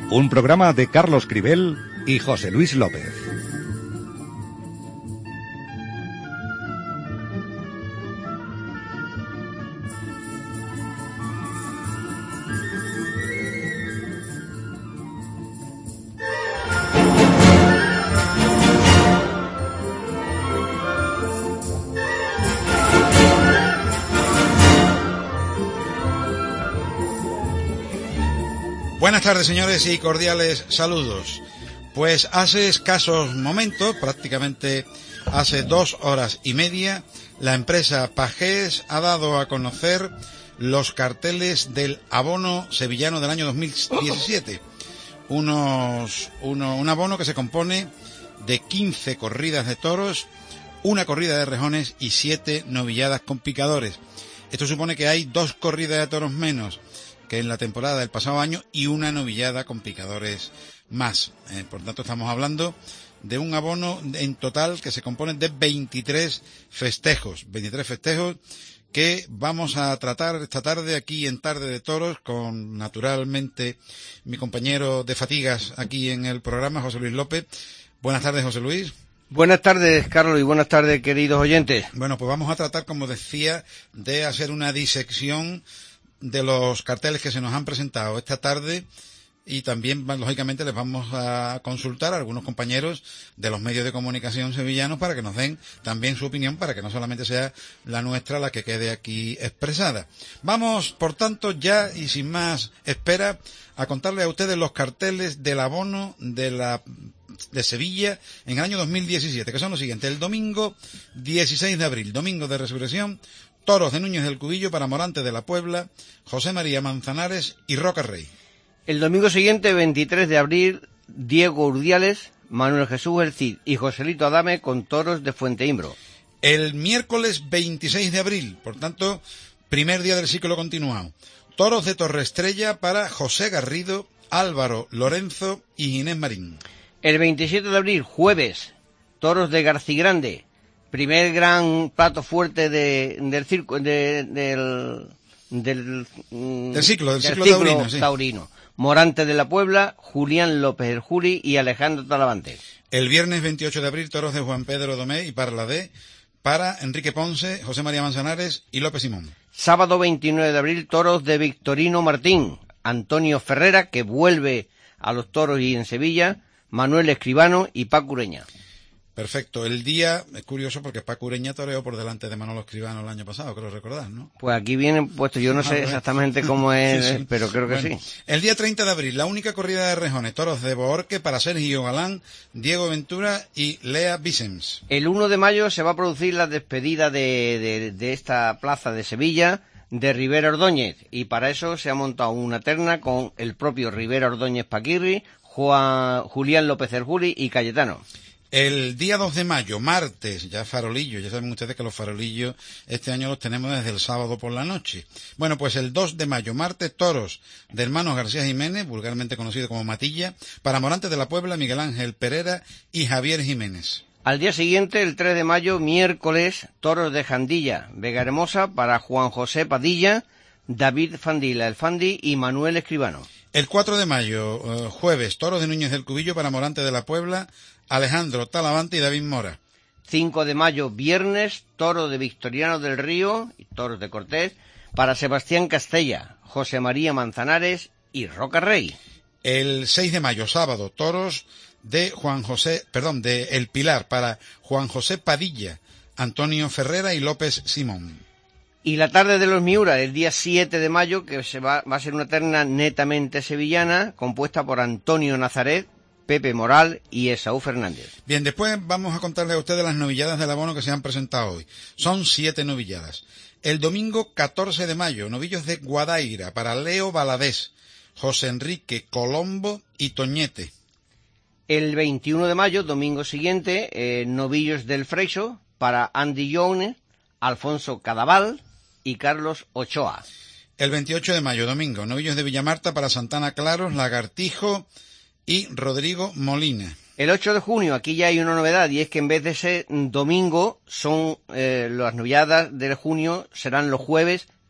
Un programa de Carlos Cribel y José Luis López. Buenas tardes, señores, y cordiales saludos. Pues hace escasos momentos, prácticamente hace 2 horas y media, la empresa Pagés ha dado a conocer los carteles del abono sevillano del año 2017. Un abono que se compone de 15 corridas de toros, 1 corrida de rejones y 7 novilladas con picadores. Esto supone que hay 2 corridas de toros menos que en la temporada del pasado año y 1 novillada con picadores más. Por tanto, estamos hablando de un abono en total que se compone de 23 festejos. 23 festejos que vamos a tratar esta tarde aquí en Tarde de Toros con, naturalmente, mi compañero de fatigas aquí en el programa, José Luis López. Buenas tardes, José Luis. Buenas tardes, Carlos, y buenas tardes, queridos oyentes. Bueno, pues vamos a tratar, como decía, de hacer una disección de los carteles que se nos han presentado esta tarde, y también, lógicamente, les vamos a consultar a algunos compañeros de los medios de comunicación sevillanos para que nos den también su opinión, para que no solamente sea la nuestra la que quede aquí expresada. Vamos, por tanto, ya y sin más espera, a contarles a ustedes los carteles del abono de Sevilla en el año 2017, que son los siguientes. El domingo 16 de abril, domingo de Resurrección, toros de Núñez del Cubillo para Morante de la Puebla, José María Manzanares y Roca Rey. El domingo siguiente, 23 de abril, Diego Urdiales, Manuel Jesús El Cid y Joselito Adame con toros de Fuenteimbro. El miércoles 26 de abril, por tanto, primer día del ciclo continuado, toros de Torreestrella para José Garrido, Álvaro Lorenzo y Inés Marín. El 27 de abril, jueves, toros de Garcigrande, primer gran plato fuerte del circo, del ciclo taurino. Morante de la Puebla, Julián López el Juli y Alejandro Talavante. El viernes 28 de abril, toros de Juan Pedro Domé y Parladé para Enrique Ponce, José María Manzanares y López Simón. Sábado 29 de abril, toros de Victorino Martín, Antonio Ferrera, que vuelve a los toros y en Sevilla, Manuel Escribano y Paco Ureña. Perfecto. El día es curioso porque Paco Ureña toreó por delante de Manolo Escribano el año pasado, creo recordar, ¿no? Pues aquí vienen puestos, yo no sé exactamente cómo es, sí. Pero creo que bueno, sí. El día 30 de abril, la única corrida de rejones, toros de Bohorque para Sergio Galán, Diego Ventura y Lea Vicens. El 1 de mayo se va a producir la despedida de esta plaza de Sevilla de Rivera Ordóñez, y para eso se ha montado una terna con el propio Rivera Ordóñez Paquirri, Julián López el Juli y Cayetano. El día 2 de mayo, martes, ya farolillo, ya saben ustedes que los farolillos este año los tenemos desde el sábado por la noche. Bueno, pues el 2 de mayo, martes, toros de hermanos García Jiménez, vulgarmente conocido como Matilla, para Morante de la Puebla, Miguel Ángel Pereira y Javier Jiménez. Al día siguiente, el 3 de mayo, miércoles, toros de Jandilla, Vega Hermosa, para Juan José Padilla, David Fandila, el Fandi y Manuel Escribano. El 4 de mayo, jueves, toros de Núñez del Cubillo para Morante de la Puebla, Alejandro Talavante y David Mora. 5 de mayo, viernes, toro de Victoriano del Río y toros de Cortés para Sebastián Castella, José María Manzanares y Roca Rey. El 6 de mayo, sábado, toros de de El Pilar para Juan José Padilla, Antonio Ferrera y López Simón. Y la tarde de los Miura, el día 7 de mayo, que va a ser una terna netamente sevillana, compuesta por Antonio Nazaret, Pepe Moral y Esaú Fernández. Bien, después vamos a contarles a ustedes las novilladas del abono que se han presentado hoy. Son 7 novilladas. El domingo 14 de mayo, novillos de Guadaira para Leo Valadés, José Enrique Colombo y Toñete. El 21 de mayo, domingo siguiente, novillos del Freixo para Andy Jones, Alfonso Cadaval y Carlos Ochoa. El 28 de mayo, domingo, novillos de Villamarta para Santana Claros, Lagartijo y Rodrigo Molina. El 8 de junio, aquí ya hay una novedad, y es que en vez de ser domingo, las novilladas de junio serán los jueves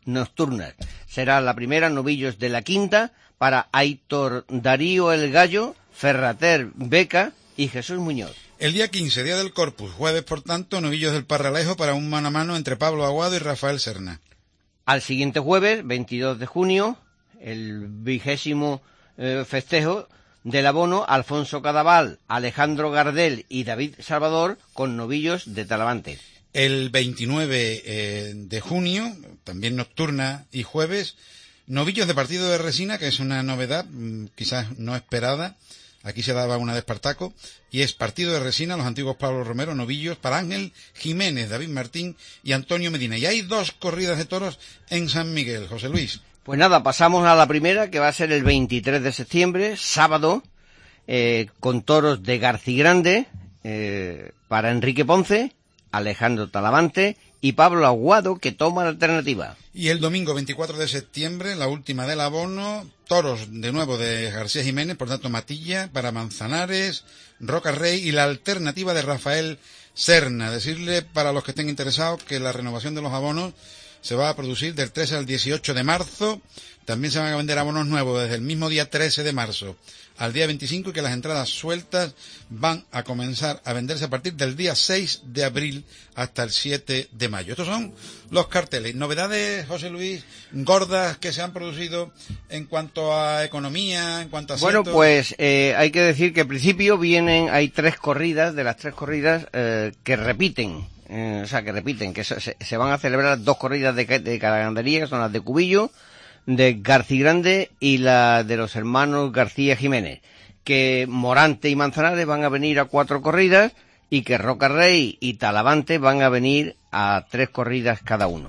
nocturnas. Será la primera, novillos de la quinta, para Aitor Darío el Gallo, Ferrater Beca y Jesús Muñoz. El día 15, día del Corpus, jueves por tanto, novillos del Parralejo para un mano a mano entre Pablo Aguado y Rafael Serna. Al siguiente jueves, 22 de junio, el 20º festejo del abono, Alfonso Cadaval, Alejandro Gardel y David Salvador con novillos de Talavante. El 29 de junio, también nocturna y jueves, novillos de partido de resina, que es una novedad quizás no esperada. Aquí se daba una de Espartaco, y es partido de resina, los antiguos Pablo Romero, novillos para Ángel Jiménez, David Martín y Antonio Medina. Y hay 2 corridas de toros en San Miguel, José Luis. Pues nada, pasamos a la primera, que va a ser el 23 de septiembre, sábado, con toros de Garcigrande, para Enrique Ponce, Alejandro Talavante y Pablo Aguado, que toma la alternativa. Y el domingo 24 de septiembre, la última del abono, toros de nuevo de García Jiménez, por tanto Matilla, para Manzanares, Roca Rey y la alternativa de Rafael Serna. Decirle para los que estén interesados que la renovación de los abonos se va a producir del 13 al 18 de marzo. También se van a vender abonos nuevos desde el mismo día 13 de marzo al día 25 y que las entradas sueltas van a comenzar a venderse a partir del día 6 de abril hasta el 7 de mayo. Estos son los carteles. Novedades, José Luis, gordas que se han producido en cuanto a economía, en cuanto a asientos. Bueno, pues hay que decir que al principio hay 3 corridas, de las 3 corridas que repiten. Que se van a celebrar 2 corridas de Caragandería, que son las de Cubillo, de Garcigrande y la de los hermanos García Jiménez, que Morante y Manzanares van a venir a 4 corridas y que Roca Rey y Talavante van a venir a 3 corridas cada uno.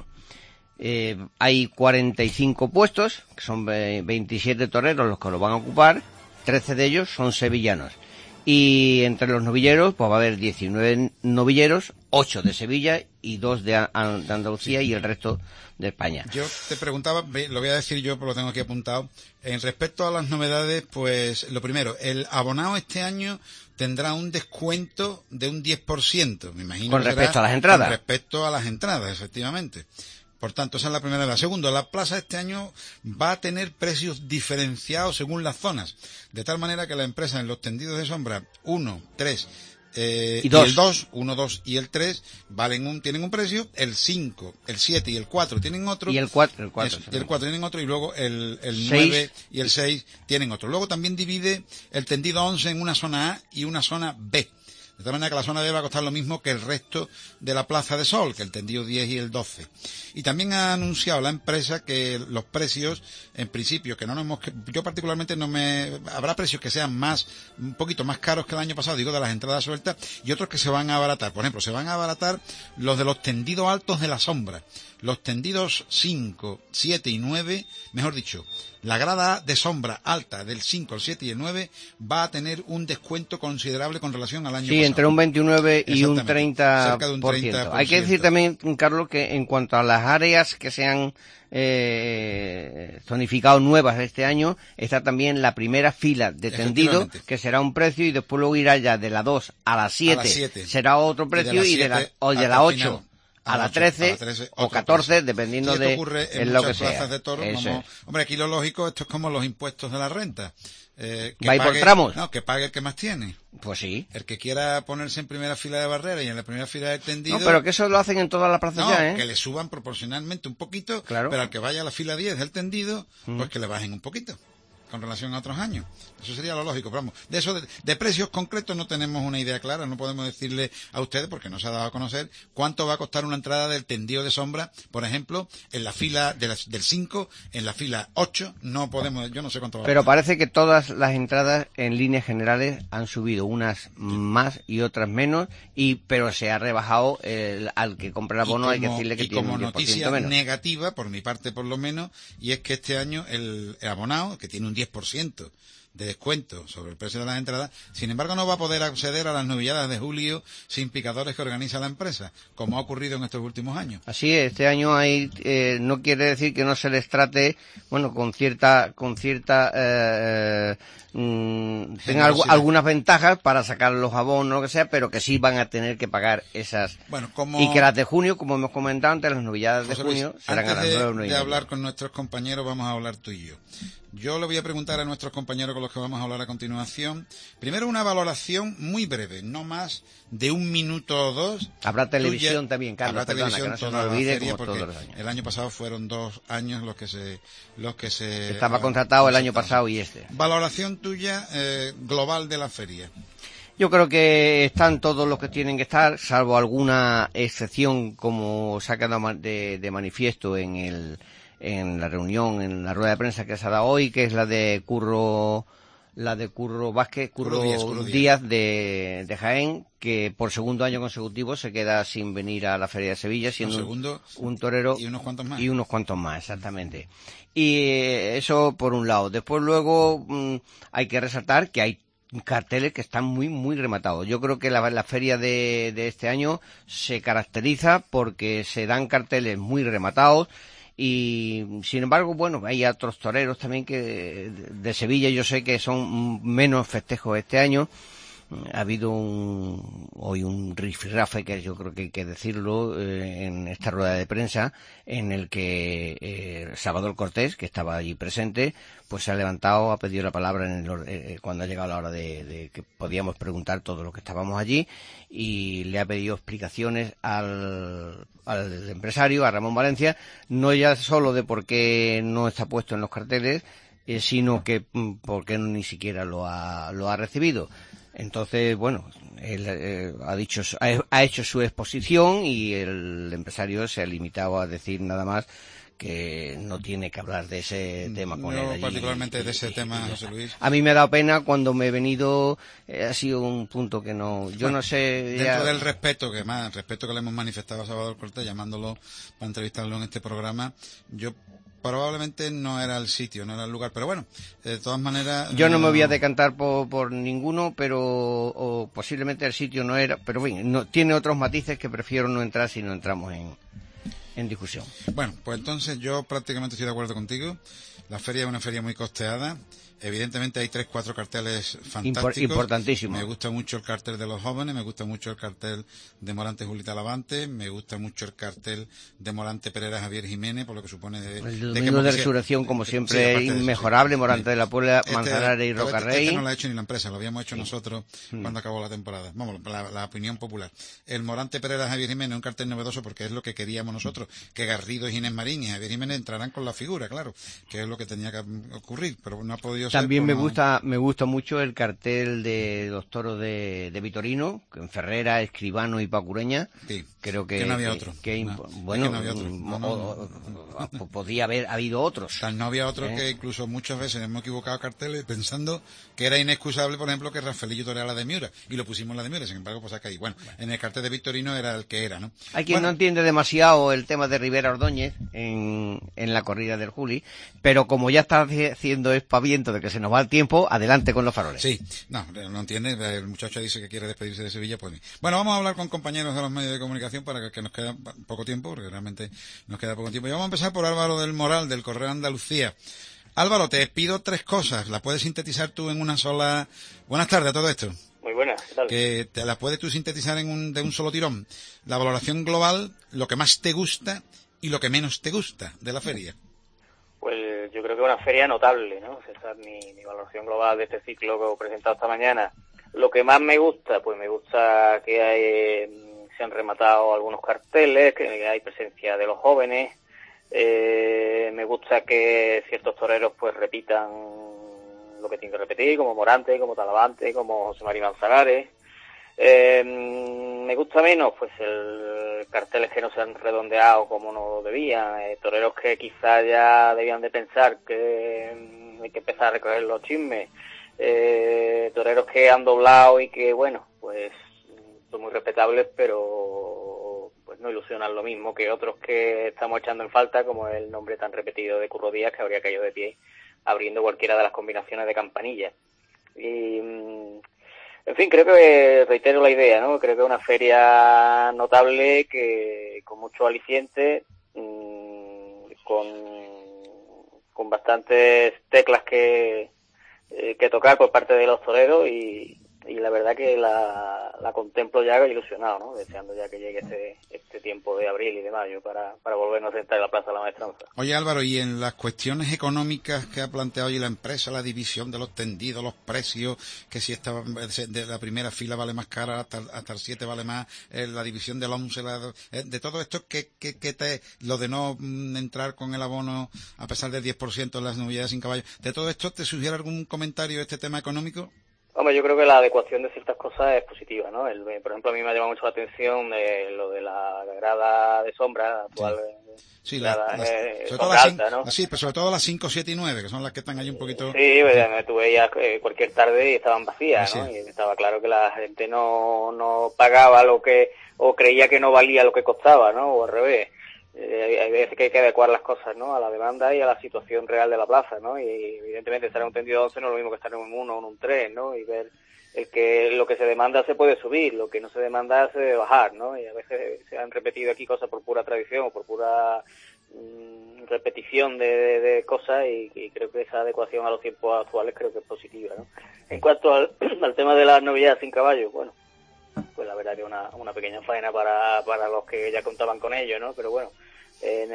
Hay 45 puestos, que son 27 toreros los que lo van a ocupar, 13 de ellos son sevillanos. Y entre los novilleros, pues va a haber 19 novilleros, 8 de Sevilla y 2 de Andalucía y el resto de España. Yo te preguntaba, lo voy a decir yo, porque lo tengo aquí apuntado. En respecto a las novedades, pues lo primero, el abonado este año tendrá un descuento de un 10%, me imagino. Con respecto a las entradas. Con respecto a las entradas, efectivamente. Por tanto, esa es la primera. La segunda, la plaza este año va a tener precios diferenciados según las zonas, de tal manera que la empresa en los tendidos de sombra 1, 3 y el 2, 1, 2 y el 3 tienen un precio, el 5, el 7 y el 4 tienen otro. Y el 4 tienen otro, y luego el 9 y el 6 tienen otro. Luego también divide el tendido 11 en una zona A y una zona B. De tal manera que la zona D va a costar lo mismo que el resto de la Plaza de Sol, que el tendido 10 y el 12. Y también ha anunciado la empresa que los precios, en principio, yo particularmente habrá precios que sean un poquito más caros que el año pasado, digo, de las entradas sueltas, y otros que se van a abaratar. Por ejemplo, se van a abaratar los de los tendidos altos de la sombra. Los tendidos 5, 7 y 9, mejor dicho, la grada de sombra alta del 5, el 7 y el 9 va a tener un descuento considerable con relación al año pasado. Sí, entre un 29 y un 30%. Cerca de un 30%. Hay que decir también, Carlos, que en cuanto a las áreas que se han zonificado nuevas este año, está también la primera fila de tendido, que será un precio, y después luego irá ya de la 2 a la 7, será otro precio, y de la 8 a la 13 o 14, dependiendo de en lo que plazas sea. De toros, hombre, aquí lo lógico, esto es como los impuestos de la renta. ¿Va y por tramos? No, que pague el que más tiene. Pues sí. El que quiera ponerse en primera fila de barrera y en la primera fila de tendido... No, pero que eso lo hacen en todas las plazas ya, ¿eh? Que le suban proporcionalmente un poquito, claro. Pero al que vaya a la fila 10 del tendido, pues que le bajen un poquito, con relación a otros años. Eso sería lo lógico, pero vamos, de eso, de precios concretos no tenemos una idea clara, no podemos decirle a ustedes, porque no se ha dado a conocer, cuánto va a costar una entrada del tendido de sombra, por ejemplo, en la fila del 5, en la fila 8, yo no sé cuánto va a costar. Pero parece que todas las entradas, en líneas generales, han subido, unas más y otras menos, pero se ha rebajado al que compra el abono, hay que decirle que tiene un 10% menos. Y como noticia negativa, por mi parte por lo menos, y es que este año el abonado, que tiene un 10% de descuento sobre el precio de las entradas. Sin embargo, no va a poder acceder a las novilladas de julio sin picadores que organiza la empresa, como ha ocurrido en estos últimos años. Así es, este año hay, no quiere decir que no se les trate, bueno, tengan algunas ventajas para sacar los abonos, lo que sea, pero que sí van a tener que pagar esas. Bueno, como... Y que las de junio, como hemos comentado antes, las novilladas de José Luis, junio serán a las antes 9:30. de hablar con nuestros compañeros, vamos a hablar tú y yo. Yo le voy a preguntar a nuestros compañeros con los que vamos a hablar a continuación, primero una valoración muy breve, no más de 1 minuto o 2. Habrá televisión también, Carlos, habrá televisión, que no se toda nos la olvide, feria, como porque todos los años. el año pasado fueron 2 años los que se Estaba contratado el año pasado y este. Valoración tuya global de la feria. Yo creo que están todos los que tienen que estar, salvo alguna excepción, como se ha quedado de manifiesto en la reunión, en la rueda de prensa que se ha dado hoy, que es la de Curro Vázquez, Curro Díaz de Jaén, que por segundo año consecutivo se queda sin venir a la Feria de Sevilla, siendo un torero y unos cuantos más, exactamente. Y eso por un lado. Después luego hay que resaltar que hay carteles que están muy muy rematados. Yo creo que la feria de este año se caracteriza porque se dan carteles muy rematados. Y sin embargo, bueno, hay otros toreros también que de Sevilla yo sé que son menos festejos este año. Ha habido hoy un rifirrafe, que yo creo que hay que decirlo, en esta rueda de prensa, en el que Salvador Cortés, que estaba allí presente, pues se ha levantado, ha pedido la palabra cuando ha llegado la hora de que podíamos preguntar todo lo que estábamos allí, y le ha pedido explicaciones al empresario, a Ramón Valencia, no ya solo de por qué no está puesto en los carteles, sino que por qué ni siquiera lo ha recibido. Entonces, bueno, él ha hecho su exposición y el empresario se ha limitado a decir nada más que no tiene que hablar de ese tema con él allí. Particularmente de ese tema, José Luis. A mí me ha dado pena cuando me he venido, ha sido un punto que no, yo no sé. Dentro del respeto que le hemos manifestado a Salvador Cortés, llamándolo para entrevistarlo en este programa, yo probablemente no era el sitio, no era el lugar, pero bueno, de todas maneras... Yo no me voy a decantar por ninguno, o posiblemente el sitio no era, pero bueno, tiene otros matices que prefiero no entrar si no entramos en discusión. Bueno, pues entonces yo prácticamente estoy de acuerdo contigo. La feria es una feria muy costeada. Evidentemente hay 3-4 carteles fantásticos. Importantísimos. Me gusta mucho el cartel de los jóvenes, me gusta mucho el cartel de Morante Julita Lavante, me gusta mucho el cartel de Morante Pereira Javier Jiménez, por lo que supone el domingo de resurrección, como siempre, sí, inmejorable, Morante de la Puebla, Manzanares y Rocarrey. Este no lo ha hecho ni la empresa, lo habíamos hecho nosotros cuando acabó la temporada. Vamos, la opinión popular. El Morante Pereira Javier Jiménez es un cartel novedoso porque es lo que queríamos nosotros, que Garrido, Ginés Marín y Javier Jiménez entrarán con la figura, claro, que es lo que tenía que ocurrir, pero no ha podido ser. También me gusta mucho el cartel de los toros de Vitorino, en Ferrera, Escribano y Pacureña. Sí, creo que no había otro. Podía haber habido otros. No había otros que incluso muchas veces hemos equivocado carteles pensando que era inexcusable, por ejemplo, que Rafaelillo toreara la de Miura, y lo pusimos la de Miura, sin embargo, pues acá ahí. Bueno, en el cartel de Victorino era el que era, ¿no? Hay quien no entiende demasiado el tema de Rivera Ordóñez en la corrida del Juli, pero como ya está haciendo espaviento de que se nos va el tiempo, adelante con los faroles. Sí, no entiende, el muchacho dice que quiere despedirse de Sevilla, pues bueno, vamos a hablar con compañeros de los medios de comunicación para que nos queda poco tiempo, porque realmente nos queda poco tiempo. Y vamos a empezar por Álvaro del Moral, del Correo de Andalucía. Álvaro, te pido 3 cosas, ¿las puedes sintetizar tú en una sola? Buenas tardes a todo esto. Muy buenas, ¿qué tal? Que te las puedes tú sintetizar de un solo tirón. La valoración global, lo que más te gusta y lo que menos te gusta de la feria. Pues yo creo que es una feria notable, ¿no? Esa es mi valoración global de este ciclo que he presentado esta mañana. Lo que más me gusta, pues me gusta que se han rematado algunos carteles, que hay presencia de los jóvenes. Me gusta que ciertos toreros pues repitan lo que tienen que repetir, como Morante, como Talavante, como José María Manzanares. Me gusta menos pues el carteles que no se han redondeado como no debían, toreros que quizás ya debían de pensar que hay que empezar a recoger los chismes, toreros que han doblado y que bueno, pues son muy respetables, pero pues no ilusionan lo mismo que otros que estamos echando en falta, como el nombre tan repetido de Curro Díaz, que habría caído de pie abriendo cualquiera de las combinaciones de campanillas. Y, en fin, creo que reitero la idea, ¿no? Creo que es una feria notable que con mucho aliciente, con bastantes teclas que tocar por parte de los toreros y la verdad que la contemplo ya ilusionado, ¿no? Deseando ya que llegue este tiempo de abril y de mayo para volvernos a sentar en la Plaza de la Maestranza. Oye, Álvaro, y en las cuestiones económicas que ha planteado hoy la empresa, la división de los tendidos, los precios, que si esta de la primera fila vale más cara, hasta el 7 vale más, la división del 11, de todo esto, lo de no entrar con el abono a pesar del 10% en las novedades sin caballo, ¿de todo esto te sugiere algún comentario este tema económico? Hombre, yo creo que la adecuación de ciertas cosas es positiva, ¿no? Por ejemplo, a mí me ha llamado mucho la atención lo de la grada de sombra actual. Sí, sobre todo alta, ¿no? Sí, pero sobre todo las 5, 7 y 9, que son las que están ahí un poquito... Sí, tú veías cualquier tarde y estaban vacías, ¿no? Y estaba claro que la gente no pagaba o creía que no valía lo que costaba, ¿no? O al revés. Hay veces que hay que adecuar las cosas, ¿no? A la demanda y a la situación real de la plaza, ¿no? Y evidentemente estar en un tendido 11 no es lo mismo que estar en un 1 o en un 3, ¿no? Y ver lo que se demanda se puede subir, lo que no se demanda se debe bajar, ¿no? Y a veces se han repetido aquí cosas por pura tradición o por pura repetición de cosas y creo que esa adecuación a los tiempos actuales creo que es positiva, ¿no? En cuanto al tema de las novedades sin caballo, bueno, pues la verdad que una pequeña faena para los que ya contaban con ello, ¿no? Pero bueno, en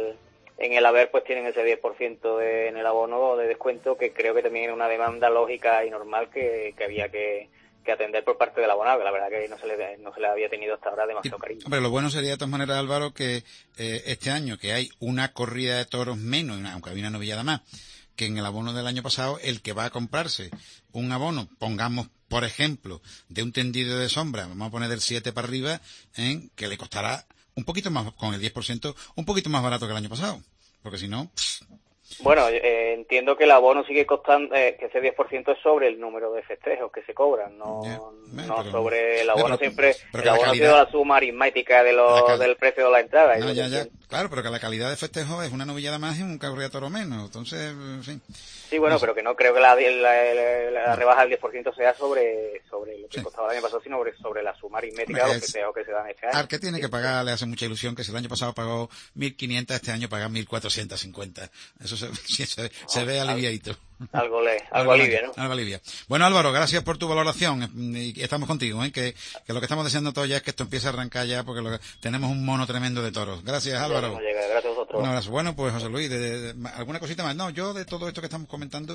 el haber pues tienen ese 10% en el abono de descuento, que creo que también era una demanda lógica y normal que había que atender por parte del abonado, que la verdad que no se le había tenido hasta ahora demasiado cariño. Hombre, lo bueno sería de todas maneras, Álvaro, que este año que hay una corrida de toros menos, aunque había una novillada más, que en el abono del año pasado, el que va a comprarse un abono, pongamos, por ejemplo, de un tendido de sombra, vamos a poner del 7 para arriba, que le costará un poquito más, con el 10%, un poquito más barato que el año pasado, porque si no... Bueno, entiendo que el abono sigue costando, que ese 10% es sobre el número de festejos que se cobran, no sobre el abono. Siempre el abono ha sido la suma aritmética del precio de la entrada. No, claro, pero que la calidad de festejo es una novillada más y un corrida de toro menos, entonces, en fin. Sí, bueno, pero que no creo que la rebaja del 10% sea sobre lo que costaba el año pasado, sino sobre la suma aritmética de los festejos que se dan este año. Al que tiene que pagar le hace mucha ilusión que si el año pasado pagó 1.500, este año paga 1.450. Eso se ve aliviadito. Algo alivia, ¿no? Algo alivia. Bueno, Álvaro, gracias por tu valoración. Y estamos contigo, que lo que estamos deseando todos ya es que esto empiece a arrancar ya, porque tenemos un mono tremendo de toros. Gracias, Álvaro. Gracias a vosotros. Un abrazo. Bueno, pues José Luis, ¿alguna cosita más? No, yo de todo esto que estamos comentando,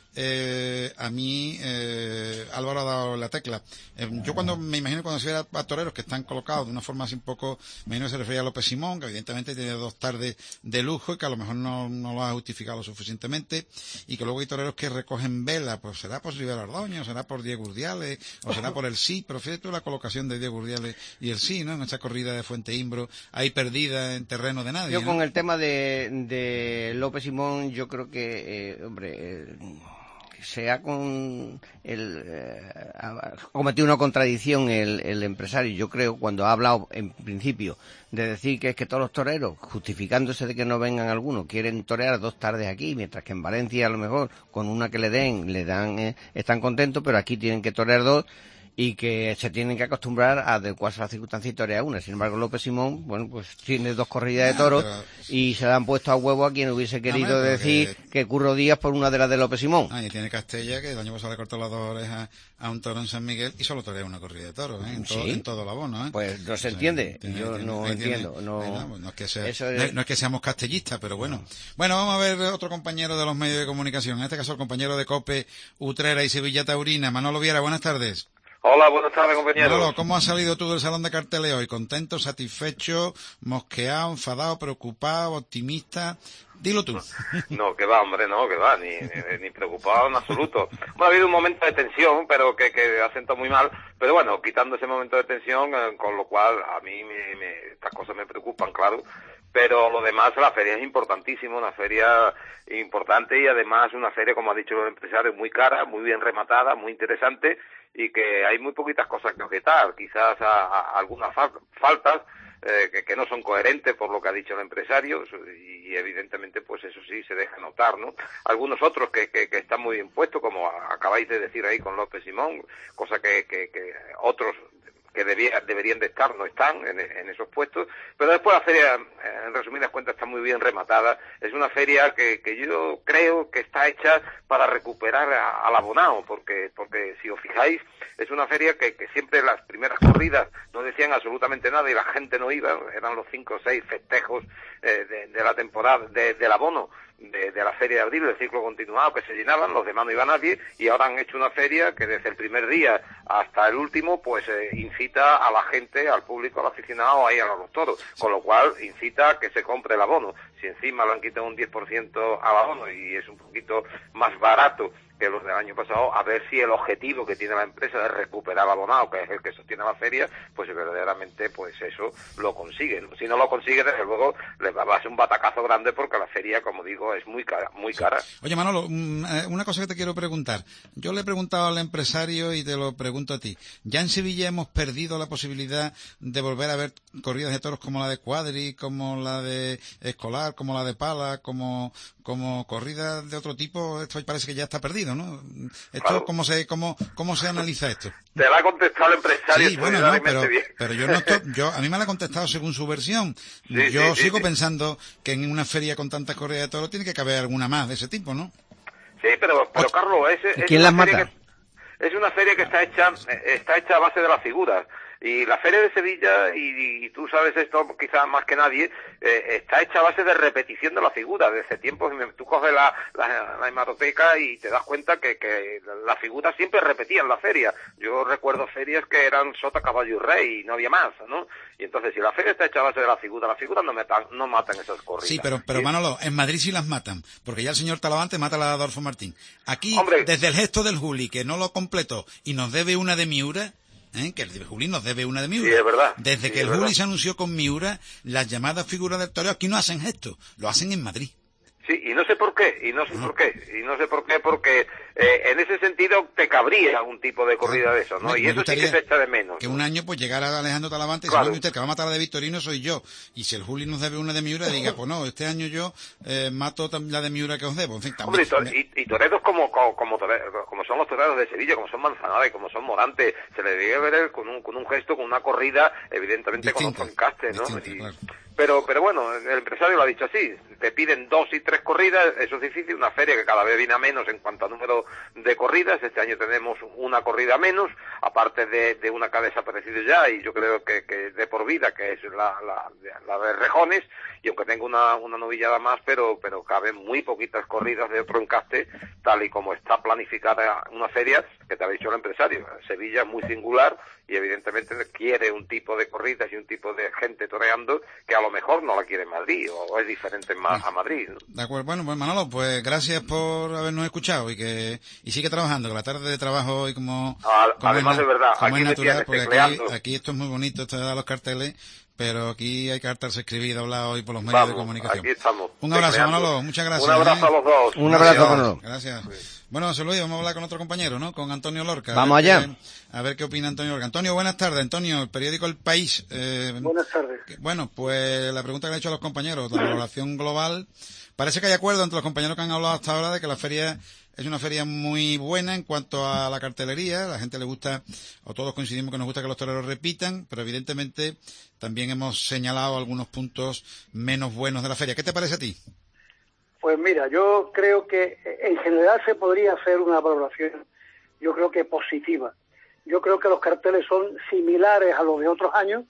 a mí, Álvaro ha dado la tecla. Yo me imagino cuando se ve a toreros que están colocados de una forma así un poco, me imagino que se refería a López Simón, que evidentemente tiene 2 tardes de lujo y que a lo mejor no lo ha justificado suficientemente, y que luego hay toreros que recogen vela, pues será por Rivera Ordóñez, o será por Diego Urdiales, o será por el sí, pero fíjate tú la colocación de Diego Urdiales y el sí, ¿no? En esa corrida de Fuente Imbro, ahí perdida en terreno de nadie. Yo con ¿no? el tema de López Simón, yo creo que, se ha cometido una contradicción el empresario. Yo creo, cuando ha hablado en principio de decir que es que todos los toreros, justificándose de que no vengan algunos, quieren torear 2 tardes aquí, mientras que en Valencia a lo mejor con una que le dan, están contentos, pero aquí tienen que torear 2 y que se tienen que acostumbrar a adecuarse a las circunstancias y torear una. Sin embargo, López Simón, bueno, pues tiene 2 corridas de toros y se le han puesto a huevo a quien hubiese querido decir que Curro Díaz por una de las de López Simón. Y tiene Castella, que el año pasado le cortó las 2 orejas a un toro en San Miguel y solo torea una corrida de toros, en todo el abono, Pues no se entiende. Yo no entiendo. No es que seamos castellistas, pero bueno. Bueno, vamos a ver otro compañero de los medios de comunicación, en este caso el compañero de COPE, Utrera y Sevilla Taurina, Manolo Viera, buenas tardes. Hola, buenas tardes, compañeros. Manolo, ¿cómo has salido tú del salón de carteles hoy? ¿Contento, satisfecho, mosqueado, enfadado, preocupado, optimista? Dilo tú. No, que va, hombre, no, que va, ni preocupado en absoluto. Bueno, ha habido un momento de tensión, pero que ha sentado muy mal, pero bueno, quitando ese momento de tensión, con lo cual a mí estas cosas me preocupan, claro, pero lo demás, la feria es importantísima, una feria importante y además una feria, como ha dicho el empresario, muy cara, muy bien rematada, muy interesante y que hay muy poquitas cosas que objetar, quizás a algunas faltas, que no son coherentes por lo que ha dicho el empresario, y evidentemente pues eso sí se deja notar, ¿no? Algunos otros que están muy bien puestos, como acabáis de decir ahí con López Simón, cosa que otros que deberían de estar no están en esos puestos, pero después la feria, en resumidas cuentas, está muy bien rematada. Es una feria que yo creo que está hecha para recuperar al abonado, porque si os fijáis, es una feria que siempre las primeras corridas no decían absolutamente nada y la gente no iba, eran los 5 o 6 festejos de la temporada, del abono, de la feria de abril, del ciclo continuado, que se llenaban, los demás no iba nadie, y ahora han hecho una feria que desde el primer día hasta el último pues incita a la gente, al público, al aficionado a ir a los toros, con lo cual incita a que se compre el abono. Si encima lo han quitado un 10% al abono y es un poquito más barato que los del año pasado, a ver si el objetivo que tiene la empresa de recuperar el abonado, que es el que sostiene la feria, pues verdaderamente pues eso lo consigue. Si no lo consigue, desde luego les va a ser un batacazo grande, porque la feria, como digo, es muy cara, muy cara. Oye, Manolo, una cosa que te quiero preguntar. Yo le he preguntado al empresario y te lo pregunto a ti. Ya en Sevilla hemos perdido la posibilidad de volver a ver corridas de toros como la de Cuadri, como la de Escolar, como la de Pala, como corridas de otro tipo. Esto parece que ya está perdido, ¿no? Esto, Claro. ¿cómo se analiza esto? Te la ha contestado el empresario. Sí, bueno, no, bien. pero yo no estoy, a mí me la ha contestado según su versión. Sí, Yo sí, sigo sí. pensando que en una feria con tantas corridas de toros tiene que caber alguna más de ese tipo, ¿no? Sí, pero Carlos, ¿Quién las mata? Es una feria que está hecha a base de las figuras. Y la Feria de Sevilla, y tú sabes esto quizás más que nadie, está hecha a base de repetición de la figura. Desde tiempos, tú coges la hemeroteca y te das cuenta que las figuras siempre repetían la feria. Yo recuerdo ferias que eran sota, caballo y rey, y no había más, ¿no? Y entonces, si la feria está hecha a base de las figuras no matan esas corridas. Sí, pero Manolo, en Madrid sí las matan, porque ya el señor Talavante mata a la de Adolfo Martín. Aquí, Hombre, desde el gesto del Juli, que no lo completó y nos debe una de Miura, que el Juli nos debe una de Miura. Sí, es verdad. Desde Sí, que el es Juli verdad. se anunció con Miura, las llamadas figuras del toreo aquí no hacen gestos, lo hacen en Madrid. Sí, y no sé por qué, porque en ese sentido te cabría un tipo de corrida de eso, ¿no? Me Y eso sí que gustaría se echa de menos, que ¿no? un año pues llegara Alejandro Talavante y Claro. dice, usted, que va a matar a la de Victorino soy yo. Y si el Juli nos debe una de Miura, diga, pues no, este año yo mato la de Miura que os debo. En fin, Hombre, también, y toreros como son los toreros de Sevilla, como son Manzanares, como son Morante, se le debe ver con un gesto, con una corrida, evidentemente Distinta, con otro encaste, ¿no? distinta, claro. Pero bueno, el empresario lo ha dicho así, te piden 2 y 3 corridas, eso es difícil, una feria que cada vez viene a menos en cuanto a número de corridas. Este año tenemos una corrida menos, aparte de una que ha desaparecido ya, y yo creo que de por vida, que es la de Rejones, y aunque tenga una novillada más, pero caben muy poquitas corridas de otro encaste, tal y como está planificada una feria, que te ha dicho el empresario. Sevilla es muy singular y evidentemente quiere un tipo de corridas y un tipo de gente toreando que a lo mejor no la quiere en Madrid, o es diferente más a Madrid, ¿no? De acuerdo, bueno, pues Manolo, pues gracias por habernos escuchado y sigue trabajando, que la tarde de trabajo hoy como Además de verdad, como aquí es me natural, tienes porque tecleando. aquí esto es muy bonito, esto da los carteles, pero aquí hay que hartarse escribir, hablar hoy por los medios de comunicación. Aquí estamos. Un abrazo, tecleando. Manolo, muchas gracias. Un abrazo a los dos. Un abrazo, Adiós. Manolo. Gracias. Bueno, José Luis, vamos a hablar con otro compañero, ¿no? Con Antonio Lorca. Vamos allá. A ver qué opina Antonio Lorca. Antonio, buenas tardes. Antonio, el periódico El País. Buenas tardes. Bueno, pues la pregunta que le he hecho a los compañeros, la valoración global. Parece que hay acuerdo entre los compañeros que han hablado hasta ahora de que la feria es una feria muy buena en cuanto a la cartelería. A la gente le gusta, o todos coincidimos que nos gusta que los toreros repitan, pero evidentemente también hemos señalado algunos puntos menos buenos de la feria. ¿Qué te parece a ti? Pues mira, yo creo que en general se podría hacer una valoración, yo creo que positiva. Yo creo que los carteles son similares a los de otros años,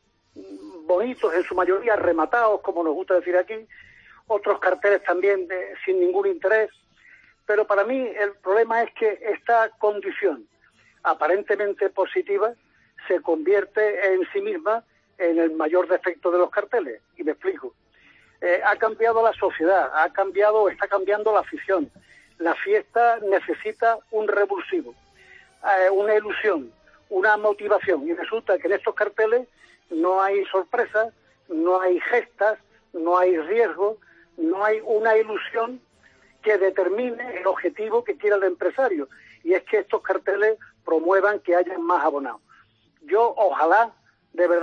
bonitos en su mayoría, rematados, como nos gusta decir aquí, otros carteles también sin ningún interés, pero para mí el problema es que esta condición aparentemente positiva se convierte en sí misma en el mayor defecto de los carteles, y me explico. Ha cambiado la sociedad, está cambiando la afición. La fiesta necesita un revulsivo, una ilusión, una motivación, y resulta que en estos carteles no hay sorpresas, no hay gestas, no hay riesgo, no hay una ilusión que determine el objetivo que quiera el empresario, y es que estos carteles promuevan que haya más abonados. Yo ojalá, de verdad,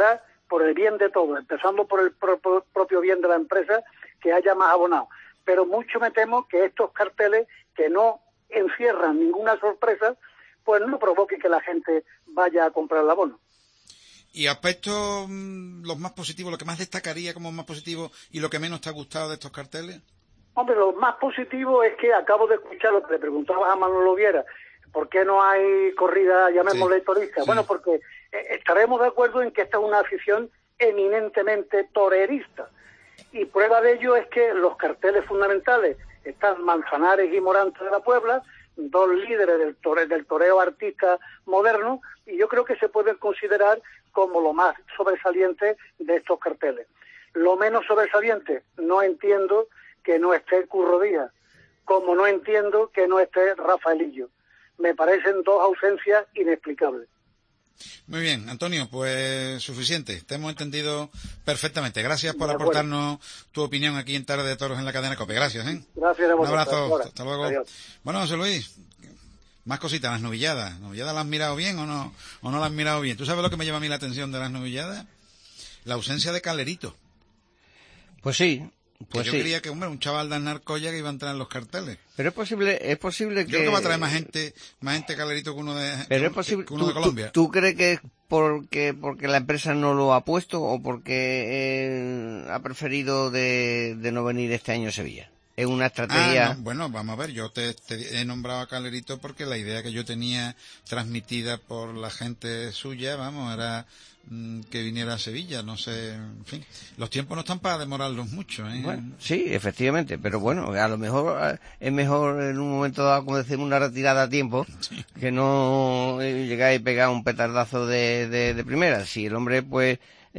por el bien de todos, empezando por el propio bien de la empresa, que haya más abonados. Pero mucho me temo que estos carteles, que no encierran ninguna sorpresa, pues no provoque que la gente vaya a comprar el abono. Y aspectos, los más positivos, lo que más destacaría como más positivo y lo que menos te ha gustado de estos carteles. Hombre, lo más positivo es que acabo de escuchar lo que le preguntabas a Manolo Viera, ¿por qué no hay corrida, llamémosle torista? Sí. Bueno, porque estaremos de acuerdo en que esta es una afición eminentemente torerista. Y prueba de ello es que los carteles fundamentales están Manzanares y Morante de la Puebla, dos líderes del toreo artista moderno, y yo creo que se pueden considerar como lo más sobresaliente de estos carteles. Lo menos sobresaliente, no entiendo que no esté Curro Díaz, como no entiendo que no esté Rafaelillo. Me parecen dos ausencias inexplicables. Muy bien, Antonio, pues suficiente. Te hemos entendido perfectamente. Gracias por De acuerdo. aportarnos tu opinión aquí en Tarde de Toros en la cadena COPE. Gracias, ¿eh? Gracias a Un vosotros. abrazo. Ahora. Hasta luego. Adiós. Bueno, José Luis, más cositas, las novilladas. ¿Novilladas las has mirado bien o no las has mirado bien? ¿Tú sabes lo que me llama a mí la atención de las novilladas? La ausencia de Calerito. Pues sí. Pues yo sí. quería que, hombre, un chaval de Narcoya que iba a entrar en los carteles. Pero es posible que... Yo creo que va a traer más gente Calerito que uno de, Pero que, es posible... que uno de Colombia. ¿Tú crees que es porque la empresa no lo ha puesto o porque ha preferido de no venir este año a Sevilla? Es una estrategia... No, bueno, vamos a ver, yo te he nombrado a Calerito porque la idea que yo tenía transmitida por la gente suya, vamos, era que viniera a Sevilla, no sé, en fin. Los tiempos no están para demorarlos mucho, ¿eh? Bueno, sí, efectivamente, pero bueno, a lo mejor es mejor en un momento dado, como decimos, una retirada a tiempo, que no llegar y pegar un petardazo de primera. Si el hombre, pues,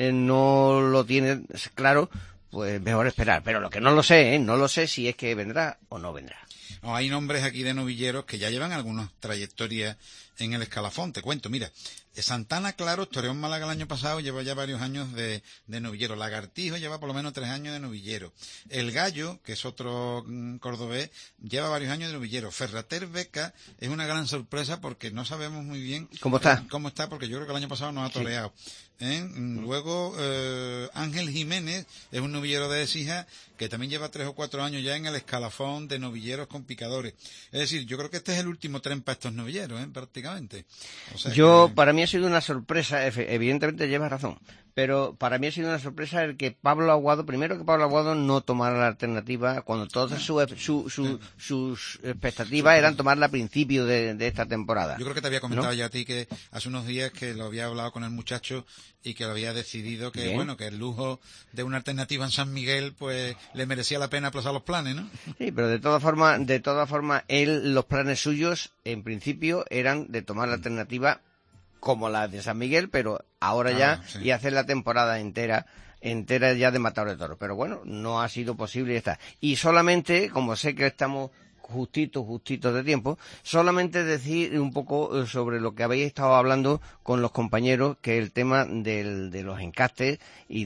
no lo tiene claro, pues mejor esperar. Pero lo que no lo sé, no lo sé si es que vendrá o no vendrá. No, hay nombres aquí de novilleros que ya llevan algunas trayectorias en el escalafón. Te cuento, mira, Santana Claro toreó en Málaga el año pasado, lleva ya varios años de novillero. Lagartijo lleva por lo menos 3 años de novillero. El Gallo, que es otro cordobés, lleva varios años de novillero. Ferrater Beca es una gran sorpresa porque no sabemos muy bien ¿Cómo está? Porque yo creo que el año pasado nos ha toreado. Luego Ángel Jiménez es un novillero de Écija que también lleva 3 o 4 años ya en el escalafón de novilleros con picadores. Es decir, yo creo que este es el último tren para estos novilleros, prácticamente. O sea Para mí ha sido una sorpresa, evidentemente llevas razón, pero para mí ha sido una sorpresa el que Pablo Aguado no tomara la alternativa cuando todas sus expectativas eran tomarla a principio de esta temporada. Yo creo que te había comentado ¿no? ya a ti que hace unos días que lo había hablado con el muchacho y que lo había decidido que, Bien. bueno, que el lujo de una alternativa en San Miguel, pues le merecía la pena aplazar los planes, ¿no? Sí, pero de todas formas, los planes suyos, en principio, eran de tomar la alternativa como la de San Miguel, pero ahora ya, sí. y hacer la temporada entera ya de Matador de Toros. Pero bueno, no ha sido posible y está. Y solamente, como sé que estamos justitos de tiempo, solamente decir un poco sobre lo que habéis estado hablando con los compañeros, que es el tema de los encastes y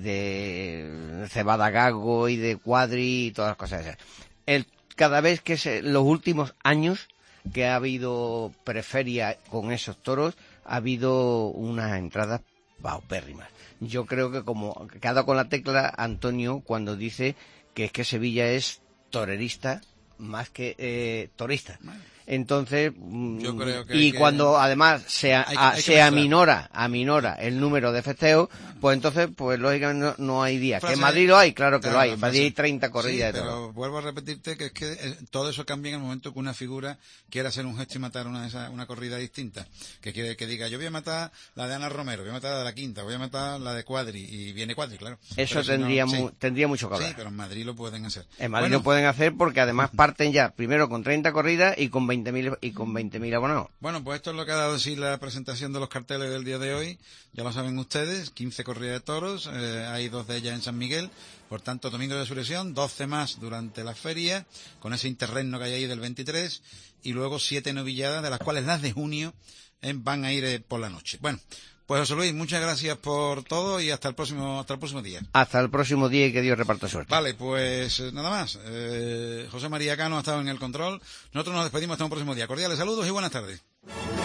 de cebada gago y de cuadri y todas las cosas esas. Cada vez que los últimos años que ha habido preferia con esos toros, ha habido unas entradas paupérrimas. Yo creo que como que ha dado con la tecla Antonio cuando dice que es que Sevilla es torerista más que torista. Entonces, yo creo que y cuando además se aminora el número de festejos, pues entonces, pues lógicamente no hay días. Que en Madrid lo hay, claro que lo hay. En Madrid hay 30 corridas de toros. Pero vuelvo a repetirte que es que todo eso cambia en el momento que una figura quiera hacer un gesto y matar una corrida distinta. Que quiere que diga, yo voy a matar la de Ana Romero, voy a matar la de la Quinta, voy a matar la de Cuadri, y viene Cuadri, claro. Eso tendría mucho que hablar. Sí, pero en Madrid lo pueden hacer. En Madrid lo pueden hacer porque además parten ya primero con 30 corridas y con 20.000 abonados. Bueno, pues esto es lo que ha dado sí la presentación de los carteles del día de hoy. Ya lo saben ustedes, 15 corridas de toros, hay 2 de ellas en San Miguel. Por tanto, domingo de resurrección, 12 más durante la feria, con ese interregno que hay ahí del 23, y luego 7 novilladas, de las cuales las de junio van a ir por la noche. Bueno, pues José Luis, muchas gracias por todo y hasta el próximo día. Hasta el próximo día y que Dios reparta suerte. Vale, pues nada más. José María Cano ha estado en el control. Nosotros nos despedimos hasta un próximo día. Cordiales saludos y buenas tardes.